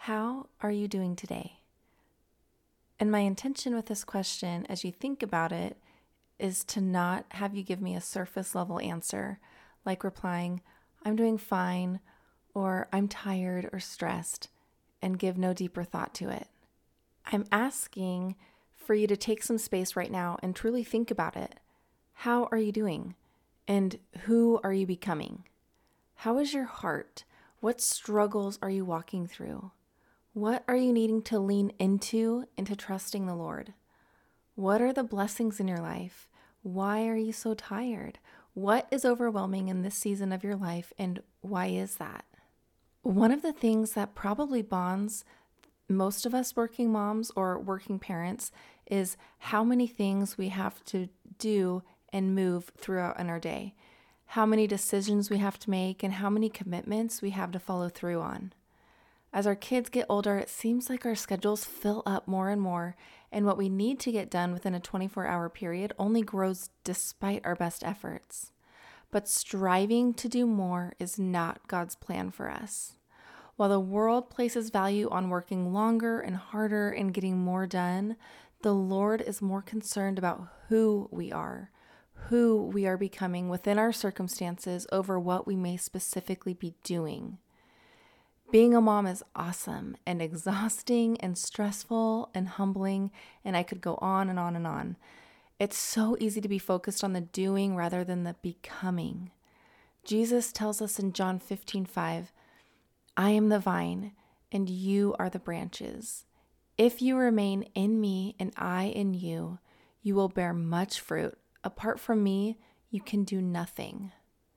How are you doing today? And my intention with this question, as you think about it, is to not have you give me a surface level answer, like replying, I'm doing fine, or I'm tired or stressed, and give no deeper thought to it. I'm asking for you to take some space right now and truly think about it. How are you doing? And who are you becoming? How is your heart? What struggles are you walking through? What are you needing to lean into trusting the Lord? What are the blessings in your life? Why are you so tired? What is overwhelming in this season of your life, and why is that? One of the things that probably bonds most of us working moms or working parents is how many things we have to do and move throughout in our day, how many decisions we have to make, and how many commitments we have to follow through on. As our kids get older, it seems like our schedules fill up more and more, and what we need to get done within a 24-hour period only grows despite our best efforts. But striving to do more is not God's plan for us. While the world places value on working longer and harder and getting more done, the Lord is more concerned about who we are becoming within our circumstances over what we may specifically be doing. Being a mom is awesome and exhausting and stressful and humbling, and I could go on and on and on. It's so easy to be focused on the doing rather than the becoming. Jesus tells us in John 15:5, I am the vine, and you are the branches. If you remain in me and I in you, you will bear much fruit. Apart from me, you can do nothing.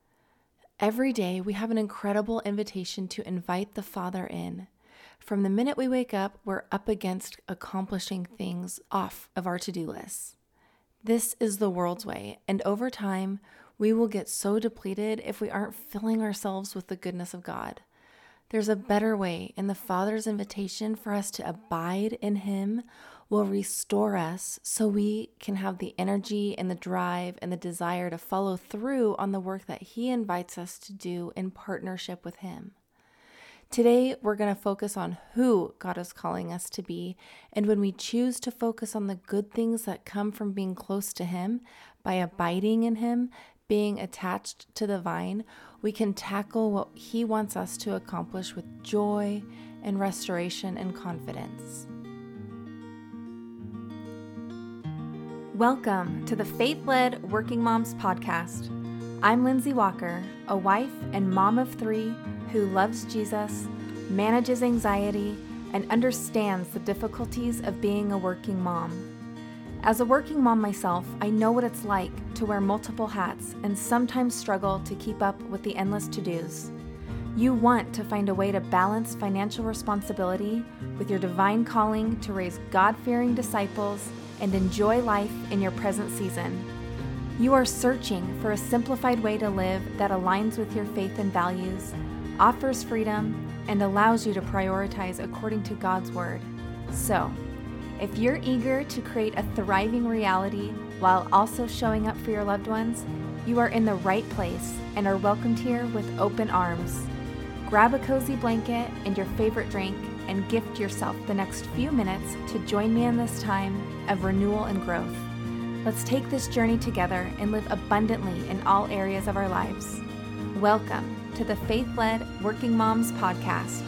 Every day, we have an incredible invitation to invite the Father in. From the minute we wake up, we're up against accomplishing things off of our to-do lists. This is the world's way, and over time, we will get so depleted if we aren't filling ourselves with the goodness of God. There's a better way, and the Father's invitation for us to abide in Him will restore us so we can have the energy and the drive and the desire to follow through on the work that He invites us to do in partnership with Him. Today, we're going to focus on who God is calling us to be, and when we choose to focus on the good things that come from being close to Him, by abiding in Him, being attached to the vine, we can tackle what He wants us to accomplish with joy and restoration and confidence. Welcome to the Faith-Led Working Moms podcast. I'm Lindsay Walker, a wife and mom of 3 who loves Jesus, manages anxiety, and understands the difficulties of being a working mom. As a working mom myself, I know what it's like to wear multiple hats and sometimes struggle to keep up with the endless to-dos. You want to find a way to balance financial responsibility with your divine calling to raise God-fearing disciples and enjoy life in your present season. You are searching for a simplified way to live that aligns with your faith and values, offers freedom, and allows you to prioritize according to God's Word. So, if you're eager to create a thriving reality while also showing up for your loved ones, you are in the right place and are welcomed here with open arms. Grab a cozy blanket and your favorite drink and gift yourself the next few minutes to join me in this time of renewal and growth. Let's take this journey together and live abundantly in all areas of our lives. Welcome to the Faith-Led Working Moms podcast.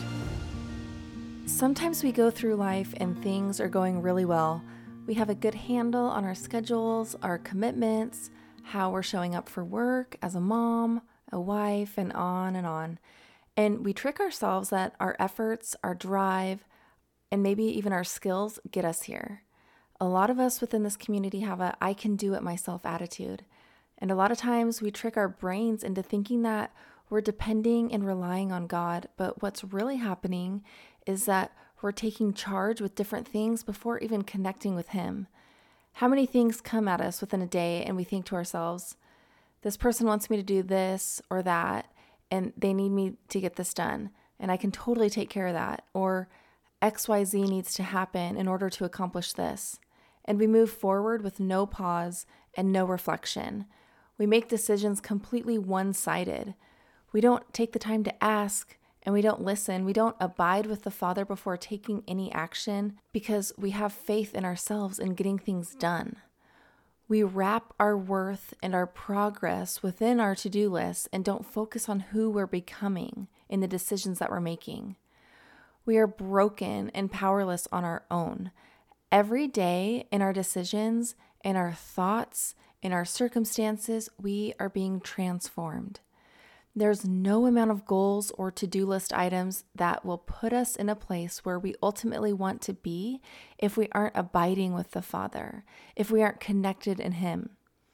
Sometimes we go through life and things are going really well. We have a good handle on our schedules, our commitments, how we're showing up for work as a mom, a wife, and on and on. And we trick ourselves that our efforts, our drive, and maybe even our skills get us here. A lot of us within this community have a I can do it myself attitude. And a lot of times we trick our brains into thinking that we're depending and relying on God. But what's really happening is that we're taking charge with different things before even connecting with Him. How many things come at us within a day and we think to ourselves, this person wants me to do this or that, and they need me to get this done, and I can totally take care of that, or XYZ needs to happen in order to accomplish this. And we move forward with no pause and no reflection. We make decisions completely one-sided. We don't take the time to ask and we don't listen. We don't abide with the Father before taking any action because we have faith in ourselves in getting things done. We wrap our worth and our progress within our to-do list and don't focus on who we're becoming in the decisions that we're making. We are broken and powerless on our own. Every day in our decisions, in our thoughts, in our circumstances, we are being transformed. There's no amount of goals or to-do list items that will put us in a place where we ultimately want to be if we aren't abiding with the Father, if we aren't connected in Him.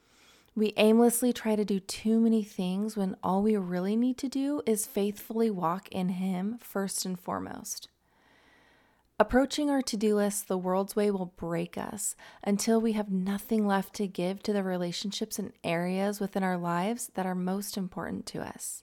We aimlessly try to do too many things when all we really need to do is faithfully walk in Him first and foremost. Approaching our to-do list the world's way will break us until we have nothing left to give to the relationships and areas within our lives that are most important to us.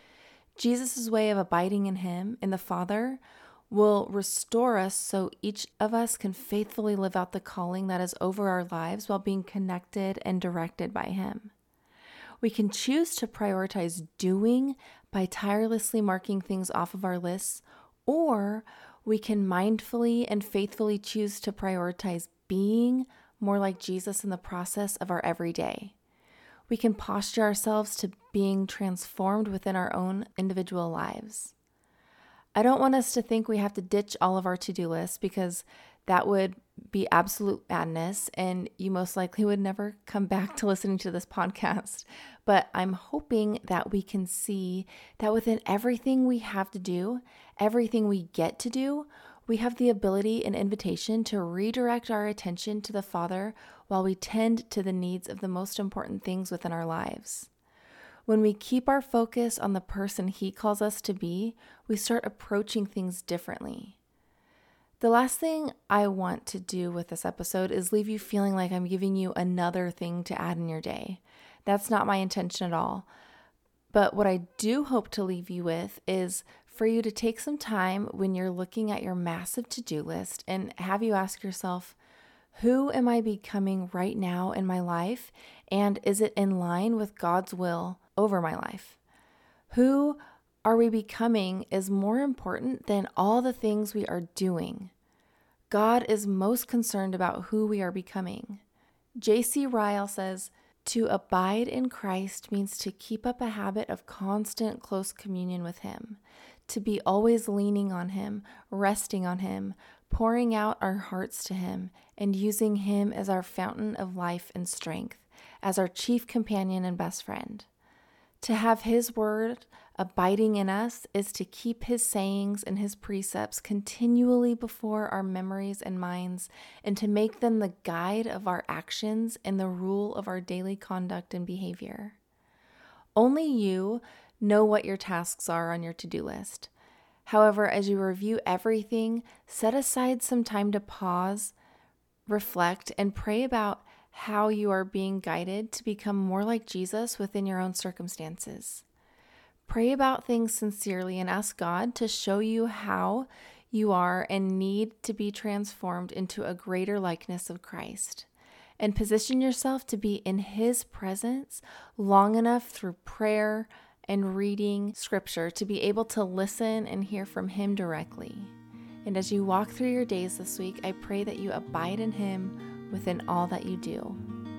Jesus' way of abiding in Him, in the Father, will restore us so each of us can faithfully live out the calling that is over our lives while being connected and directed by Him. We can choose to prioritize doing by tirelessly marking things off of our lists, or we can mindfully and faithfully choose to prioritize being more like Jesus in the process of our everyday. We can posture ourselves to being transformed within our own individual lives. I don't want us to think we have to ditch all of our to-do lists because that would be absolute madness and you most likely would never come back to listening to this podcast. But I'm hoping that we can see that within everything we have to do, everything we get to do, we have the ability and invitation to redirect our attention to the Father while we tend to the needs of the most important things within our lives. When we keep our focus on the person He calls us to be, we start approaching things differently. The last thing I want to do with this episode is leave you feeling like I'm giving you another thing to add in your day. That's not my intention at all. But what I do hope to leave you with is for you to take some time when you're looking at your massive to-do list and have you ask yourself, who am I becoming right now in my life? And is it in line with God's will over my life? Who are we becoming is more important than all the things we are doing. God is most concerned about who we are becoming. J.C. Ryle says, to abide in Christ means to keep up a habit of constant close communion with Him, to be always leaning on Him, resting on Him, pouring out our hearts to Him, and using Him as our fountain of life and strength, as our chief companion and best friend. To have His word abiding in us is to keep His sayings and His precepts continually before our memories and minds, and to make them the guide of our actions and the rule of our daily conduct and behavior. Only you know what your tasks are on your to-do list. However, as you review everything, set aside some time to pause, reflect, and pray about how you are being guided to become more like Jesus within your own circumstances. Pray about things sincerely and ask God to show you how you are and need to be transformed into a greater likeness of Christ. And position yourself to be in His presence long enough through prayer and reading Scripture to be able to listen and hear from Him directly. And as you walk through your days this week, I pray that you abide in Him within all that you do.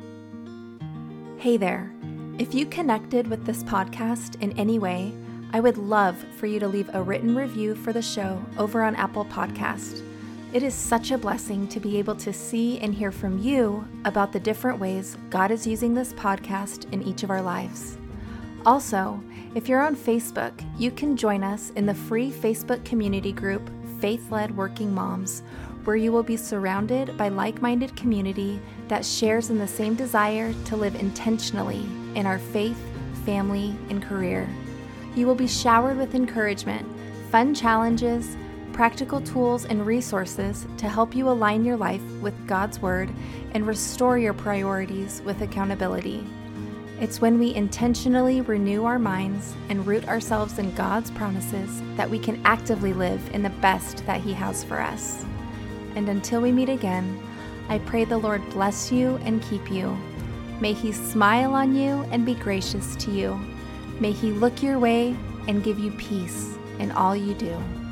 Hey there. If you connected with this podcast in any way, I would love for you to leave a written review for the show over on Apple Podcast. It is such a blessing to be able to see and hear from you about the different ways God is using this podcast in each of our lives. Also, if you're on Facebook, you can join us in the free Facebook community group, Faith-Led Working Moms, where you will be surrounded by like-minded community that shares in the same desire to live intentionally in our faith, family, and career. You will be showered with encouragement, fun challenges, practical tools, and resources to help you align your life with God's Word and restore your priorities with accountability. It's when we intentionally renew our minds and root ourselves in God's promises that we can actively live in the best that He has for us. And until we meet again, I pray the Lord bless you and keep you. May He smile on you and be gracious to you. May He look your way and give you peace. in all you do.